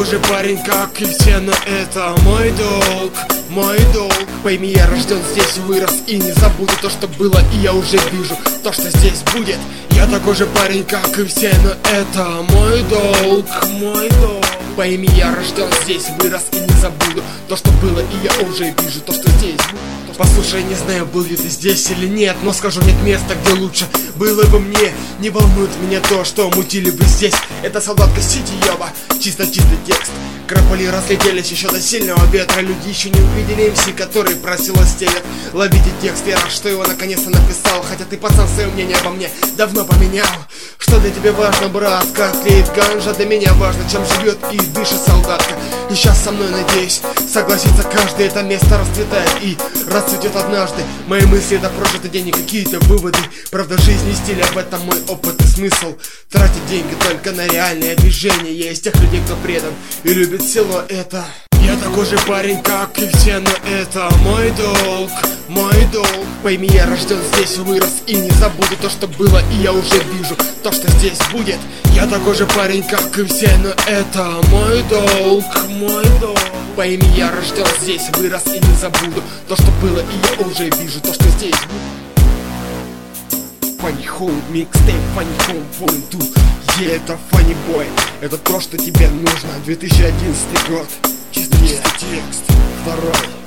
такой же парень, как и все, но это мой долг, мой долг. Пойми, я рожден здесь, вырос и не забуду то, что было, и я уже вижу то, что здесь будет. Я такой же парень, как и все, но это мой долг, мой долг. Пойми, я рожден здесь, вырос и не забуду то, что было, и я уже вижу то, что здесь будет. Послушай, не знаю, был ли ты здесь или нет, но скажу, нет места, где лучше было бы мне. Не волнует меня то, что мутили бы здесь. Это солдатка Сити, ёба, чисто чистый текст. Краполи разлетелись еще до сильного ветра. Люди еще не увидели МС, который просил стелет. Ловите текст, я рад, что его наконец-то написал. Хотя ты, пацан, свое мнение обо мне давно поменял. Что для тебя важно, брат, как тлеет ганжа? Для меня важно, чем живет и дышит солдатка. И сейчас со мной, надеюсь, согласится каждый. Это место расцветает и расцветет однажды. Мои мысли — это прожитый день и какие-то выводы. Правда жизни и стиля, в этом мой опыт и смысл. Тратить деньги только на реальное движение. Я из тех людей, кто предан и любит село это. Я такой же парень, как и все, но это мой долг, мой долг. Пойми, я рожден здесь, вырос и не забуду то, что было, и я уже вижу то, что здесь будет. Я такой же парень, как и все, но это мой долг, мой долг. Пойми, я рожден здесь, вырос и не забуду то, что было, и я уже вижу то, что здесь будет. Funny Home, микстейп Funny Home Volume 2. Это Funny Boy, это то, что тебе нужно. 2011 год, чисто текст, второй.